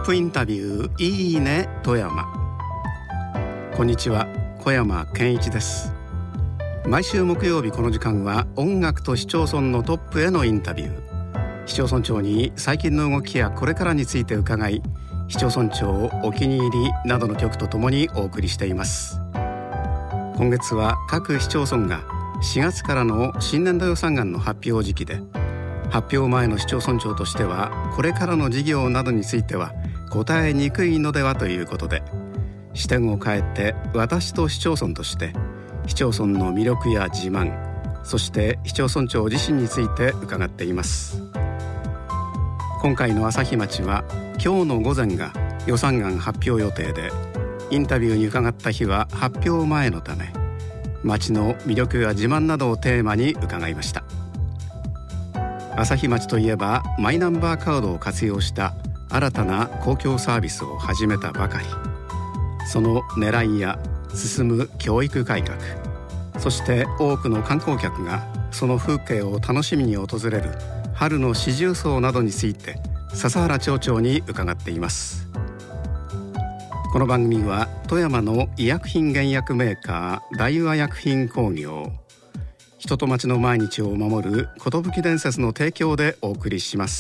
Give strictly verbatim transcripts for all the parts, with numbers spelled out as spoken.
ップインタビューいいね富山。こんにちは、小山健一です。毎週木曜日この時間は音楽と市町村のトップへのインタビュー。市町村長に最近の動きやこれからについて伺い、市町村長お気に入りなどの曲とともにお送りしています。今月は各市町村がしがつからの新年度予算案の発表時期で、発表前の市町村長としてはこれからの事業などについては答えにくいのではということで、視点を変えて私と市町村として市町村の魅力や自慢、そして市町村長自身について伺っています。今回の朝日町は今日の午前が予算案発表予定で、インタビューに伺った日は発表前のため、町の魅力や自慢などをテーマに伺いました。朝日町といえばマイナンバーカードを活用した新たな公共サービスを始めたばかり。その狙いや進む教育改革、そして多くの観光客がその風景を楽しみに訪れる春の四重奏などについて笹原町長に伺っています。この番組は富山の医薬品原薬メーカー大和薬品工業、人と町の毎日を守る寿伝説の提供でお送りします。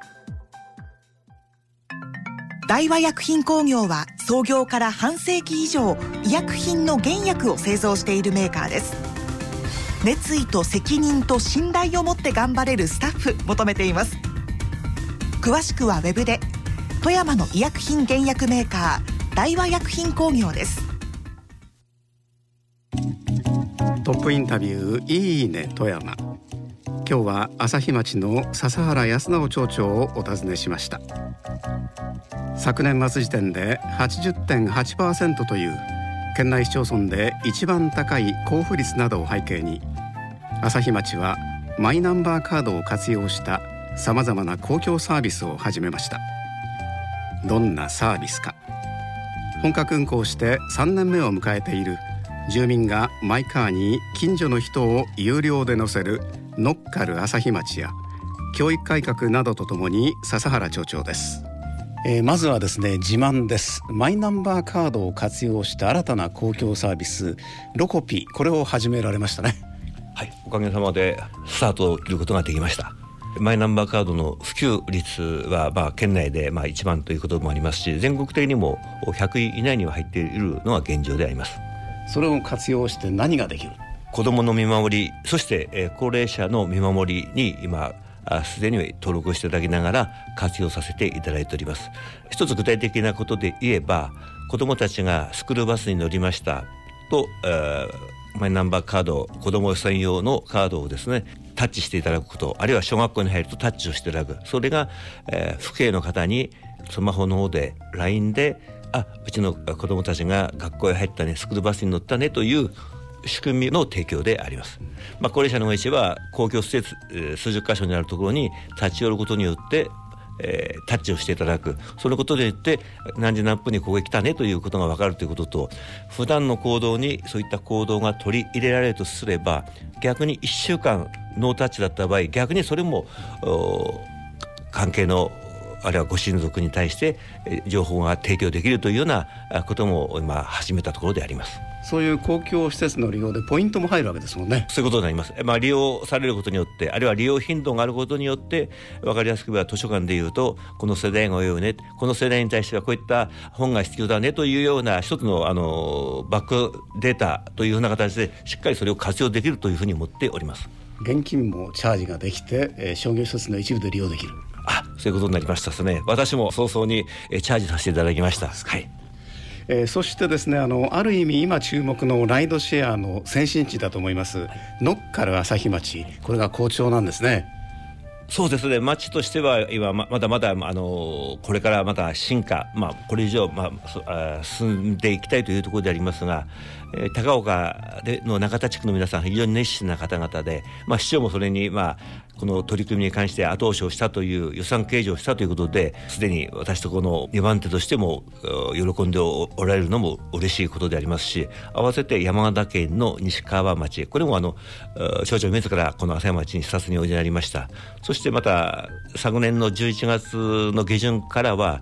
大和薬品工業は創業から半世紀以上、医薬品の原薬を製造しているメーカーです。熱意と責任と信頼を持って頑張れるスタッフ求めています。詳しくはウェブで。富山の医薬品原薬メーカー大和薬品工業です。 トップインタビューいいね富山。今日は朝日町の笹原康直町長をお尋ねしました。昨年末時点で はちじゅってんはちパーセント という県内市町村で一番高い交付率などを背景に、朝日町はマイナンバーカードを活用したさまざまな公共サービスを始めました。どんなサービスか。本格運行してさんねんめを迎えている住民がマイカーに近所の人を有料で乗せる乗っかる朝日町や教育改革などとともに笹原町長です。えー、まずはですね、自慢です。マイナンバーカードを活用した新たな公共サービスロコピ、これを始められましたね。 はい、おかげさまでスタートを切ることができました。マイナンバーカードの普及率はまあ県内でまあ一番ということもありますし、全国的にもひゃくい以内には入っているのが現状であります。 それを活用して何ができる？ 子どもの見守り、そして、えー、高齢者の見守りに今すでに登録していただきながら活用させていただいております。一つ具体的なことで言えば、子どもたちがスクールバスに乗りましたと、えー、マイナンバーカード、子ども専用のカードをですねタッチしていただくこと、あるいは小学校に入るとタッチをしていただく、それが、えー、父兄の方にスマホの方で ライン で、あ、うちの子どもたちが学校へ入ったね、スクールバスに乗ったねという仕組みの提供であります。まあ、高齢者のうちは公共施設、えー、数十箇所にあるところに立ち寄ることによって、えー、タッチをしていただく、そのことによって何時何分にここへ来たねということが分かるということと、普段の行動にそういった行動が取り入れられるとすれば、逆にいっしゅうかんノータッチだった場合、逆にそれも関係のあるいはご親族に対して情報が提供できるというようなことも今始めたところであります。 そういう公共施設の利用でポイントも入るわけですもんね。 そういうことになります。まあ、利用されることによって、あるいは利用頻度があることによって、分かりやすくは図書館でいうと、この世代が多いよね、この世代に対してはこういった本が必要だねというような一つの、あのバックデータというような形でしっかりそれを活用できるというふうに思っております。 現金もチャージができて、えー、商業施設の一部で利用できる。 あ、そういうことになりましたですね。私も早々に、えー、チャージさせていただきました。はい。 えー、そしてですね、あのある意味今注目のライドシェアの先進地だと思います、はい、乗っかる朝日町、これが好調なんですね。 そうですね、町としては今 ま, まだまだ、あのこれからまた進化、まあ、これ以上、まあ、進んでいきたいというところでありますが、えー、高岡での中田地区の皆さん非常に熱心な方々で、まあ、市長もそれに、まあ、この取り組みに関して後押しをしたという予算計上をしたということで、すでに私とこのにばん手としても喜んでおられるのも嬉しいことでありますし、合わせて山形県の西川町、これもあの町長自らこの朝日町に視察においでになりました。そしてまた昨年のじゅういちがつの下旬からは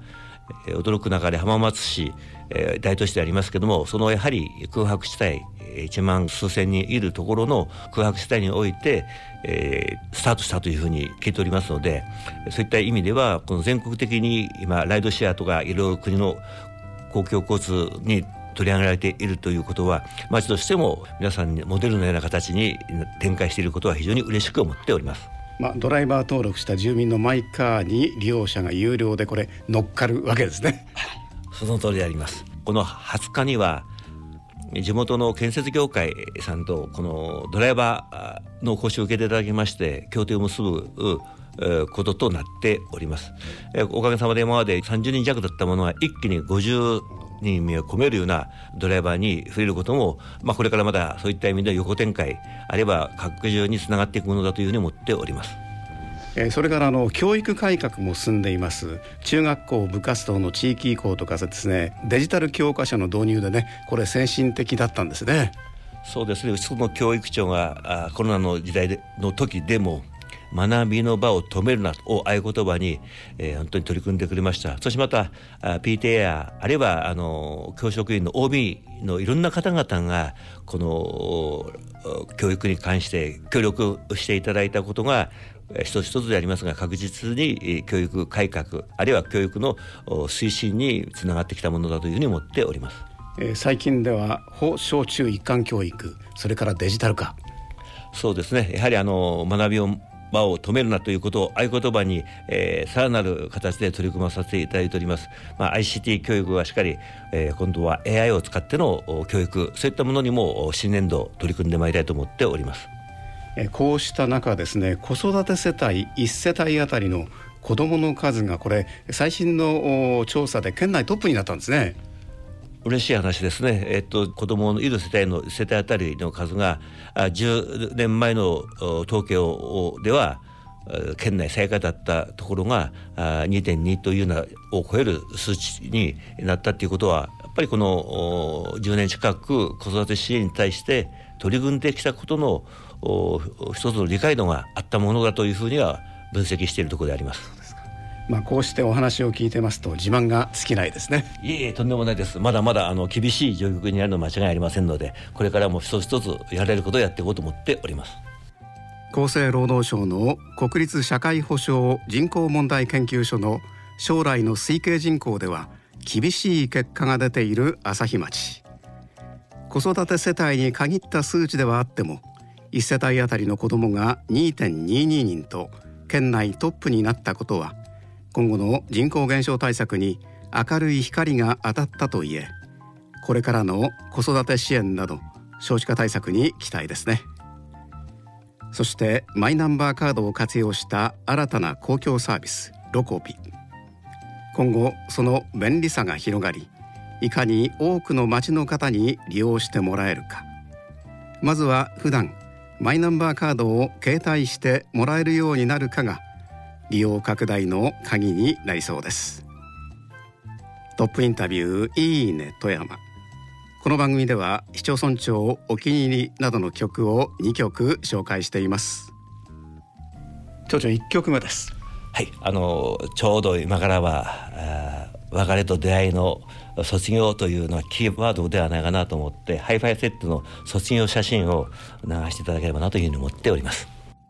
えー、驚く中で浜松市、えー、大都市でありますけども、そのやはり空白地帯いちまん数千人いるところの空白地帯において、えー、スタートしたというふうに聞いておりますので、そういった意味ではこの全国的に今ライドシェアとかいろいろ国の公共交通に取り上げられているということは、町としても皆さんにモデルのような形に展開していることは非常に嬉しく思っております。 まあ、ドライバー登録した住民のマイカーに利用者が有料でこれ乗っかるわけですね。 その通りであります。このはつかには地元の建設業界さんとこのドライバーの講習を受けていただきまして協定を結ぶこととなっております。おかげさまで今までさんじゅうにん弱だったものは一気にごじゅうにんを込めるようなドライバーに増えることも、まあ、これからまだそういった意味で横展開あるいは拡充につながっていくものだというふうに思っております。 えー、それからあの教育改革も進んでいます。中学校部活動の地域移行とかですね、デジタル教科書の導入でね、これ先進的だったんですね。 そうですね。うちの教育長がコロナの時代での時でも学びの場を止めるなを合言葉に、えー、本当に取り組んでくれました。そしてまた ピーティーエー やあるいはあの教職員の オービー のいろんな方々がこの教育に関して協力していただいたことが一つ一つでありますが、確実に教育改革あるいは教育の推進につながってきたものだというふうに思っております。 えー、最近では保小中一貫教育、それからデジタル化。 そうですね。やはりあの学びを場を止めるなということを合言葉に、えー、さらなる形で取り組まさせていただいております。まあ、アイシーティー 教育はしっかり、えー、今度は エーアイ を使っての教育、そういったものにも新年度取り組んでまいりたいと思っております。 えー、こうした中ですね、子育て世帯いち世帯あたりの子どもの数がこれ最新の調査で県内トップになったんですね。 嬉しい話ですね。えっと、子供のいる世帯の世帯あたりの数がじゅうねんまえの統計をでは県内最下だったところが にてんに というようなを超える数値になったということは、やっぱりこのじゅうねん近く子育て支援に対して取り組んできたことの一つの理解度があったものだというふうには分析しているところであります。 まあ、こうしてお話を聞いてますと自慢が尽きないですね。 いえいえ、とんでもないです。まだまだあの厳しい状況にあるのは間違いありませんので、これからも一つ一つやれることをやっていこうと思っております。 厚生労働省の国立社会保障人口問題研究所の将来の推計人口では厳しい結果が出ている朝日町。子育て世帯に限った数値ではあってもいち世帯あたりの子どもが にてんにーにー 人と県内トップになったことは、今後の人口減少対策に明るい光が当たったといえ、これからの子育て支援など少子化対策に期待ですね。そしてマイナンバーカードを活用した新たな公共サービスロコピ、今後その便利さが広がり、いかに多くの町の方に利用してもらえるか。まずは普段マイナンバーカードを携帯してもらえるようになるかが利用拡大の鍵になりそうです。トップインタビューいいね富山。この番組では市町村長お気に入りなどの曲をにきょく紹介しています。町長いっきょくめです。 はい、あのちょうど今からは別れと出会いの卒業というのはキーワードではないかなと思って、ハイファイセットの卒業写真を流していただければなというふうに思っております。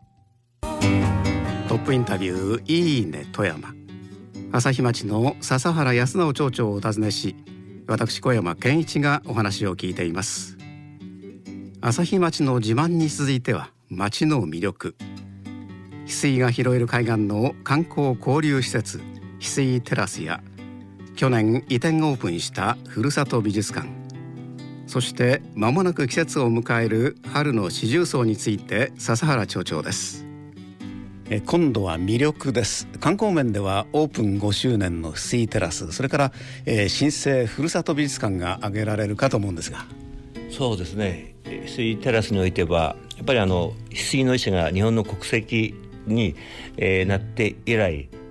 トップインタビューいいね富山。朝日町の笹原康直町長をお尋ねし、私小山健一がお話を聞いています。朝日町の自慢に続いては町の魅力、翡翠が拾える海岸の観光交流施設翡翠テラスや、去年移転オープンしたふるさと美術館、そして間もなく季節を迎える春の四重奏について笹原町長です。え今度は魅力です。観光面ではオープンごしゅうねんの翡翠テラス、それから、えー、新生ふるさと美術館が挙げられるかと思うんですが。 そうですね、翡翠テラスにおいてはやっぱりあの翡翠の石が日本の国石に、えー、なって以来、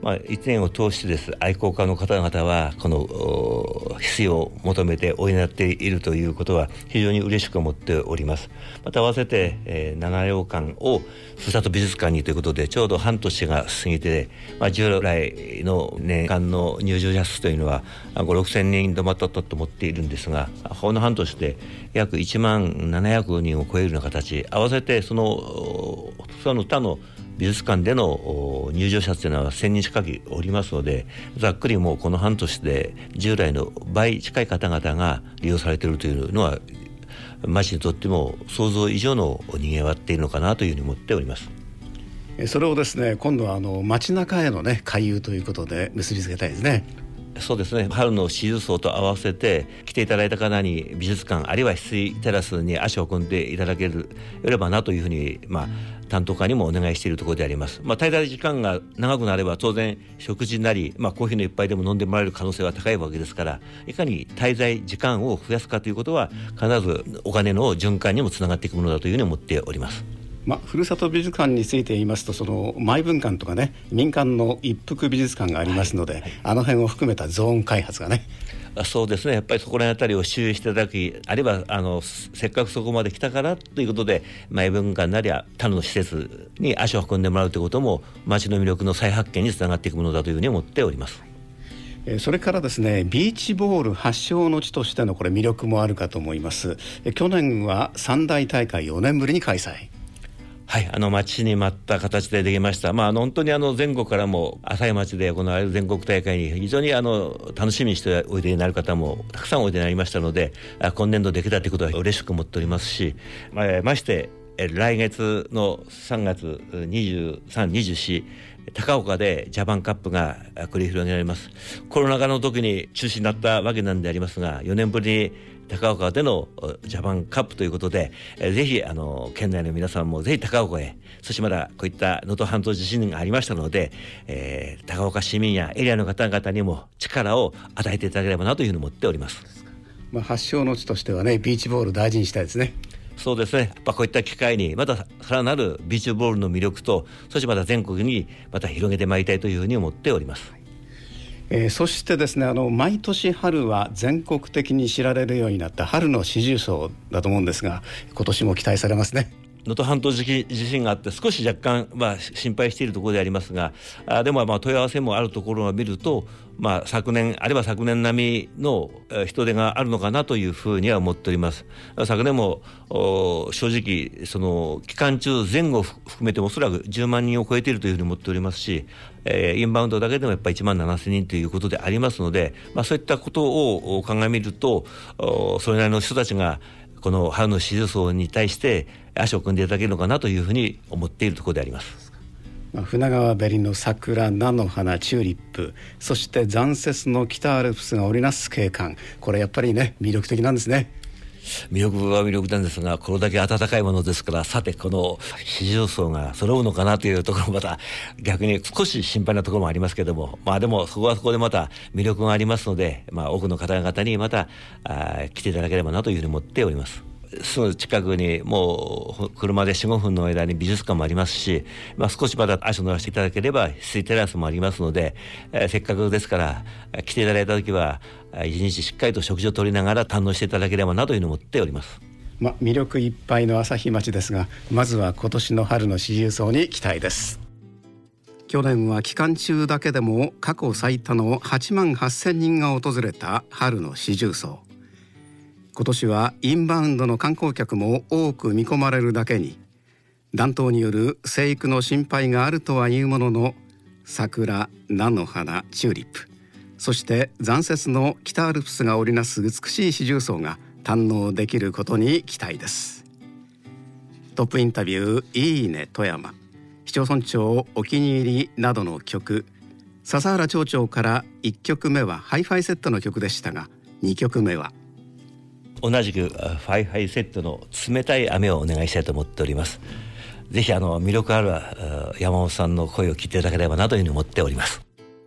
まあ、いちねんを通してです愛好家の方々はこの翡翠を求めておいなっているということは非常に嬉しく思っております。また合わせて、えー、ななようかんをふるさと美術館にということでちょうど半年が過ぎて、まあ、従来の年間の入場者数というのはご、ろくせんにん止まったと思っているんですが、この半年で約いちまんななひゃくにんを超えるような形、合わせてそのその他の美術館での入場者というのはせんにん近くおりますので、ざっくりもうこの半年で従来の倍近い方々が利用されているというのは町にとっても想像以上のにぎわっているのかなというふうに思っております。 それをですね、今度はあの街中へのね回遊ということで結びつけたいですね。 そうですね、春の四重奏と合わせて来ていただいた方に美術館あるいは翡翠テラスに足を運んでいただければなというふうに、まあ、担当課にもお願いしているところであります。まあ、滞在時間が長くなれば当然食事なり、まあ、コーヒーの一杯でも飲んでもらえる可能性は高いわけですから、いかに滞在時間を増やすかということは必ずお金の循環にもつながっていくものだというふうに思っております。 まあ、ふるさと美術館について言いますと、そのマイ文館とかね、民間の一服美術館がありますので、はいはい、あの辺を含めたゾーン開発がね、 そうですね、やっぱりそこら辺あたりを周囲していただき、あるいはあのせっかくそこまで来たからということでマイ文館なりは他の施設に足を運んでもらうということも町の魅力の再発見につながっていくものだというふうに思っております。 それからですね、ビーチボール発祥の地としてのこれ魅力もあるかと思います。去年は三大大会よねんぶりに開催。 はい、あの待ちに待った形でできました。まあ、あの本当にあの全国からも朝日町で行われる全国大会に非常にあの楽しみにしておいでになる方もたくさんおいでになりましたので、今年度できたということは嬉しく思っておりますし、まあ、まして来月のさんがつにじゅうさん、にじゅうよん高岡でジャパンカップが繰り広げられます。コロナ禍の時に中止になったわけなんでありますが、よねんぶりに高岡でのジャパンカップということで、ぜひあの県内の皆さんもぜひ高岡へ、そしてまだこういった能登半島地震がありましたので、えー、高岡市民やエリアの方々にも力を与えていただければなというふうに思っております。 まあ、発祥の地としてはね、ビーチボール大事にしたいですね。 そうですね、やっぱこういった機会にまたさらなるビーチボールの魅力と、そしてまた全国にまた広げてまいりたいというふうに思っております。 えー、そしてですね、あの毎年春は全国的に知られるようになった春の四重奏だと思うんですが、今年も期待されますね。 能登半島地震があって少し若干、まあ、心配しているところでありますが、あでもまあ問い合わせもあるところを見ると、まあ、昨年あるいは昨年並みの人手があるのかなというふうには思っております。昨年も正直その期間中前後含めてもおそらくじゅうまんにんを超えているというふうに思っておりますし、えー、インバウンドだけでもやっぱりいちまんななせんにんということでありますので、まあ、そういったことを考えみると、それなりの人たちがこの春の四重奏に対して足を組んでいただけるのかなというふうに思っているところであります。 船川べりの桜、菜の花、チューリップ、そして残雪の北アルプスが織りなす景観、これやっぱりね魅力的なんですね。 魅力は魅力なんですが、これだけ暖かいものですから、さてこの四重奏が揃うのかなというところもまた逆に少し心配なところもありますけども、まあでもそこはそこでまた魅力がありますので、まあ、多くの方々にまたあ来ていただければなというふうに思っております。すぐ近くにもう車で よん、ごふんの間に美術館もありますし、まあ、少しまだ足を乗らせていただければ翡翠テラスもありますので、えー、せっかくですから来ていただいた時は一日しっかりと食事をとりながら堪能していただければなというふうに思っております。 まあ、魅力いっぱいの朝日町ですが、まずは今年の春の四重奏に期待です。去年は期間中だけでも過去最多のはちまんはっせんにんが訪れた春の四重奏。今年はインバウンドの観光客も多く見込まれるだけに、暖冬による生育の心配があるとはいうものの、桜、菜の花、チューリップ、そして残雪の北アルプスが織りなす美しい四重奏が堪能できることに期待です。トップインタビューいいね富山、市町村長お気に入りなどの曲、笹原町長からいっきょくめはハイファイセットの曲でしたが、にきょくめは同じくファイハイセットの冷たい雨をお願いしたいと思っております。ぜひあの魅力ある山本さんの声を聞いていただければなというふうに思っております。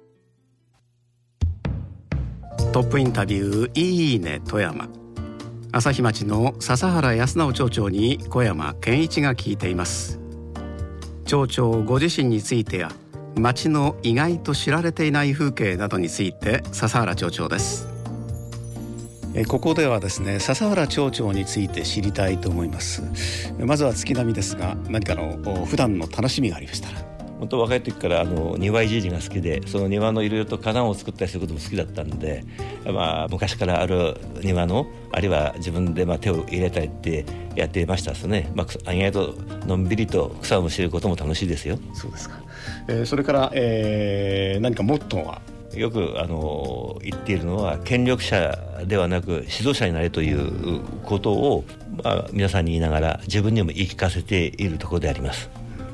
トップインタビューいいね富山、朝日町の笹原康直町長に小山健一が聞いています。町長ご自身についてや町の意外と知られていない風景などについて笹原町長です。ここではですね、笹原町長について知りたいと思います。まずは月並みですが、何かの普段の楽しみがありましたら。 本当若い時からあの庭いじりが好きで、その庭のいろいろと花壇を作ったりすることも好きだったんで、まあ、昔からある庭のあるいは自分でまあ手を入れたりってやっていましたですね。まあ、意外とのんびりと草をむしることも楽しいですよ。 そうですか。えー、それから、えー、何かモットーは？ よくあの言っているのは、権力者ではなく指導者になれということを、まあ、皆さんに言いながら自分にも言い聞かせているところであります。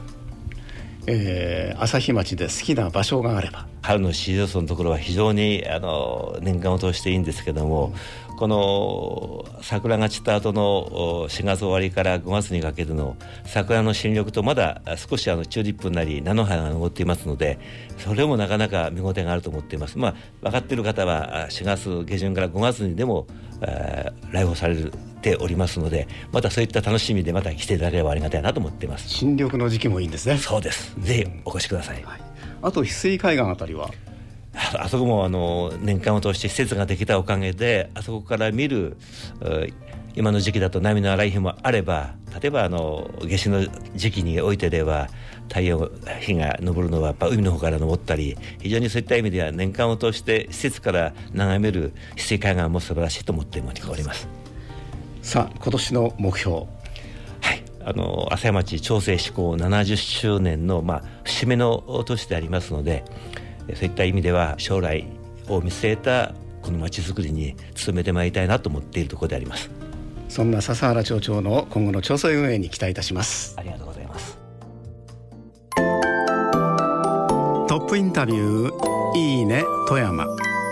えー、朝日町で好きな場所があれば？ 春の四条荘のところは非常にあの年間を通していいんですけども、この桜が散った後のしがつ終わりからごがつにかけての桜の新緑と、まだ少しあのチューリップなり菜の花が残っていますので、それもなかなか見応えがあると思っています。まあ、分かっている方はしがつ下旬からごがつにでも来訪されておりますので、またそういった楽しみでまた来ていただければありがたいなと思っています。 新緑の時期もいいんですね。 そうです。ぜひお越しください。はい、 あと翡翠海岸あたりは？ あそこもあの年間を通して施設ができたおかげで、あそこから見る今の時期だと波の荒い日もあれば、例えばあの夏至の時期においてでは太陽日が昇るのはやっぱ海の方から昇ったり、非常にそういった意味では年間を通して施設から眺める翡翠海岸も素晴らしいと思っております。 さあ、今年の目標。 はい、あの朝日町町政施行ななじゅっしゅうねんの、まあ、節目の年でありますので、そういった意味では将来を見据えたこの町づくりに努めてまいりたいなと思っているところであります。 そんな笹原町長の今後の町政運営に期待いたします。 ありがとうございます。 トップインタビュー、いいね富山。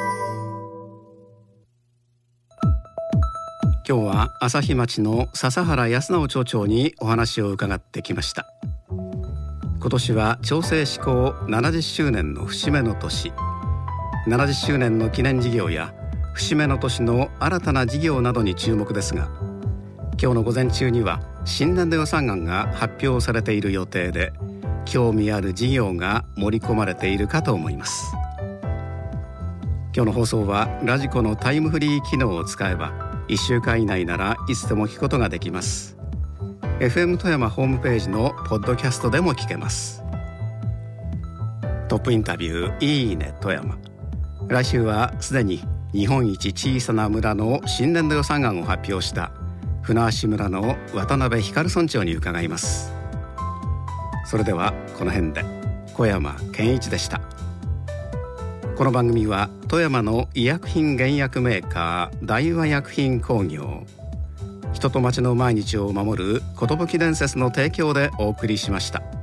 今日は朝日町の笹原康直町長にお話を伺ってきました。今年は町政施行ななじゅっしゅうねんの節目の年、ななじゅっしゅうねんの記念事業や節目の年の新たな事業などに注目ですが、今日の午前中には新年度予算案が発表されている予定で、興味ある事業が盛り込まれているかと思います。今日の放送はラジコのタイムフリー機能を使えばいっしゅうかん以内ならいつでも聞くことができます。エフエム 富山ホームページのポッドキャストでも聞けます。トップインタビュー、いいね富山。来週はすでに日本一小さな村の新年度予算案を発表した船橋村の渡辺光村長に伺います。それではこの辺で。小山健一でした。この番組は富山の医薬品原薬メーカー大和薬品工業、人と町の毎日を守る寿伝説の提供でお送りしました。